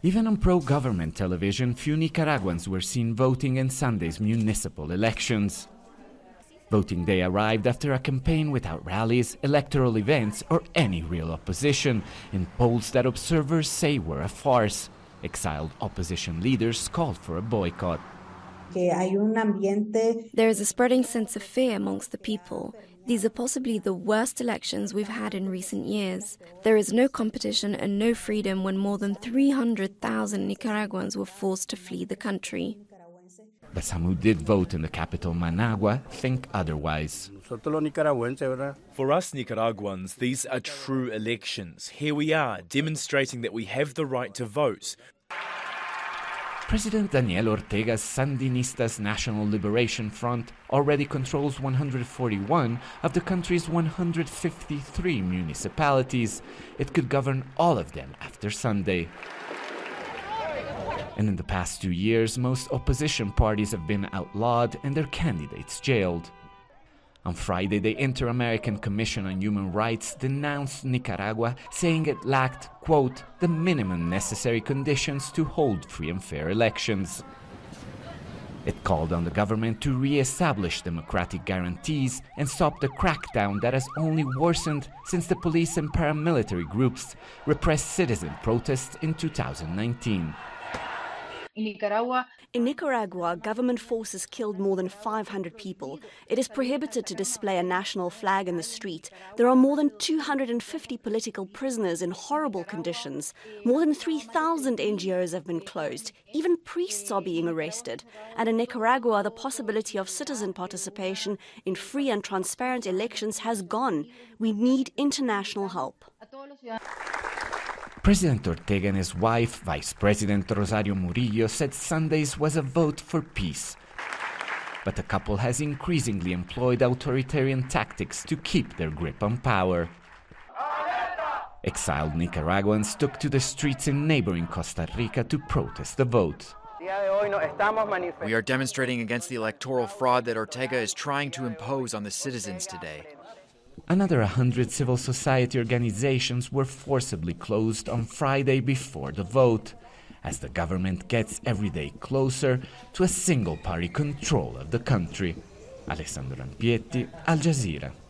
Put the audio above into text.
Even on pro-government television, few Nicaraguans were seen voting in Sunday's municipal elections. Voting day arrived after a campaign without rallies, electoral events, or any real opposition, in polls that observers say were a farce. Exiled opposition leaders called for a boycott. There is a spreading sense of fear amongst the people. These are possibly the worst elections we've had in recent years. There is no competition and no freedom when more than 300,000 Nicaraguans were forced to flee the country. But some who did vote in the capital, Managua, think otherwise. For us Nicaraguans, these are true elections. Here we are, demonstrating that we have the right to vote. President Daniel Ortega's Sandinistas National Liberation Front already controls 141 of the country's 153 municipalities. It could govern all of them after Sunday. And in the past 2 years, most opposition parties have been outlawed and their candidates jailed. On Friday, the Inter-American Commission on Human Rights denounced Nicaragua, saying it lacked, quote, the minimum necessary conditions to hold free and fair elections. It called on the government to re-establish democratic guarantees and stop the crackdown that has only worsened since the police and paramilitary groups repressed citizen protests in 2019. In Nicaragua, government forces killed more than 500 people. It is prohibited to display a national flag in the street. There are more than 250 political prisoners in horrible conditions. More than 3,000 NGOs have been closed. Even priests are being arrested. And in Nicaragua, the possibility of citizen participation in free and transparent elections has gone. We need international help. President Ortega and his wife, Vice President Rosario Murillo, said Sunday's was a vote for peace. But the couple has increasingly employed authoritarian tactics to keep their grip on power. Exiled Nicaraguans took to the streets in neighboring Costa Rica to protest the vote. We are demonstrating against the electoral fraud that Ortega is trying to impose on the citizens today. Another 100 civil society organizations were forcibly closed on Friday before the vote, as the government gets every day closer to a single-party control of the country. Alessandro Rampietti, Al Jazeera.